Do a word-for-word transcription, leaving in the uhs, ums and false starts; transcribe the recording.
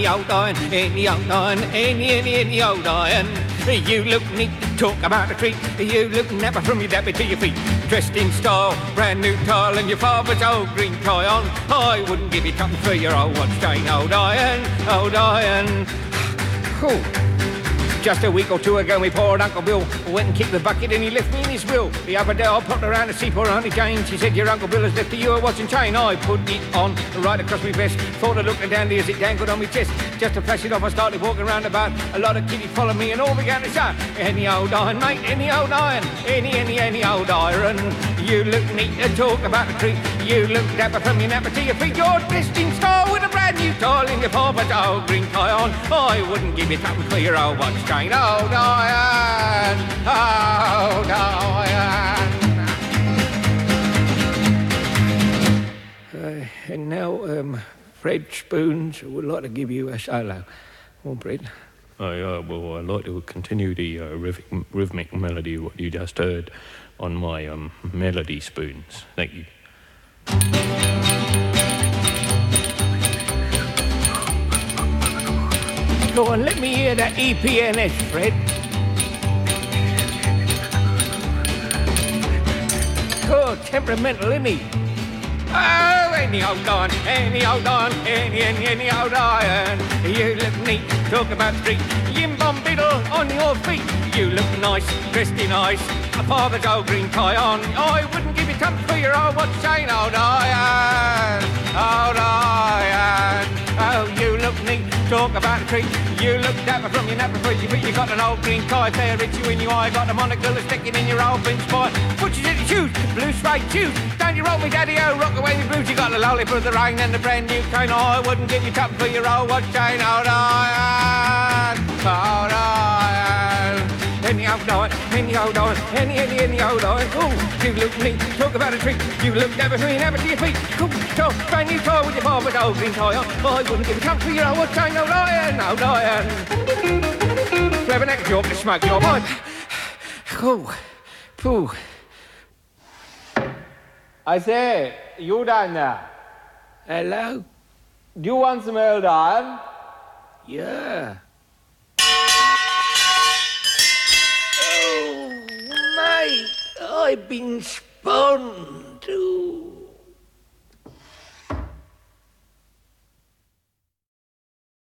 old iron, any old iron, any, any, any old iron. You look neat, talk about a treat. You look napper from your dappy to your feet. Dressed in style, brand new tile, and your father's old green tie on. I wouldn't give you something for your old watch chain, old iron, old iron. Cool. Just a week or two ago, me poor Uncle Bill went and kicked the bucket and he left me in his will. The other day I popped around to see poor Auntie Jane. She said, your Uncle Bill has left you a watch and chain. I put it on right across my vest. Thought I looked dandy as it dangled on my chest. Just to flash it off, I started walking around about. A lot of kiddies followed me and all began to shout, any old iron, mate, any old iron. Any, any, any old iron. You look neat to talk about a treat. You look dapper from your napper to your feet. You're dressed in style with a brand new tile in your father's old green tie on. I wouldn't give you something for your old watch chain. Old iron, old iron. Uh, and now, um, Fred Spoons would like to give you a solo. Come on, Fred. I, uh, well, I'd like to continue the uh, rhythmic, rhythmic melody of what you just heard on my um, melody spoons. Thank you. Go on, let me hear that E P N S, Fred. Oh, temperamental, isn't he? Oh, any old iron, any old iron, any, any, any old iron. You look neat, talk about street, yim bum biddle on your feet. You look nice, dressed in ice, a father's old green tie on. I wouldn't give you something for your old watch chain, old iron, old iron. Oh, you look neat, talk about a treat. You look dapper from your napper for your feet. You got an old green tie, fair itchy in your eye. Got a monocle sticking in your old bench boy. Butchers in your shoes, blue suede shoes. Don't you roll me, daddy, oh, rock away the blues. You got the lollipop of the rain and the brand new cane. I wouldn't give you something for your old watch chain, old iron, old iron. Any old iron, any old iron, any, any, any old iron. Ooh, you look neat, talk about a treat. You look dapper from your napper to your feet. Cool, so, brand new tie with your father's old green tie on. I wouldn't give you something for your old watch chain, old iron, old iron. Clever neck joke to smoke your pipe. Cool, pooh. I say, you down there. Hello? Do you want some old iron? Yeah. Oh, mate, I've been spun too.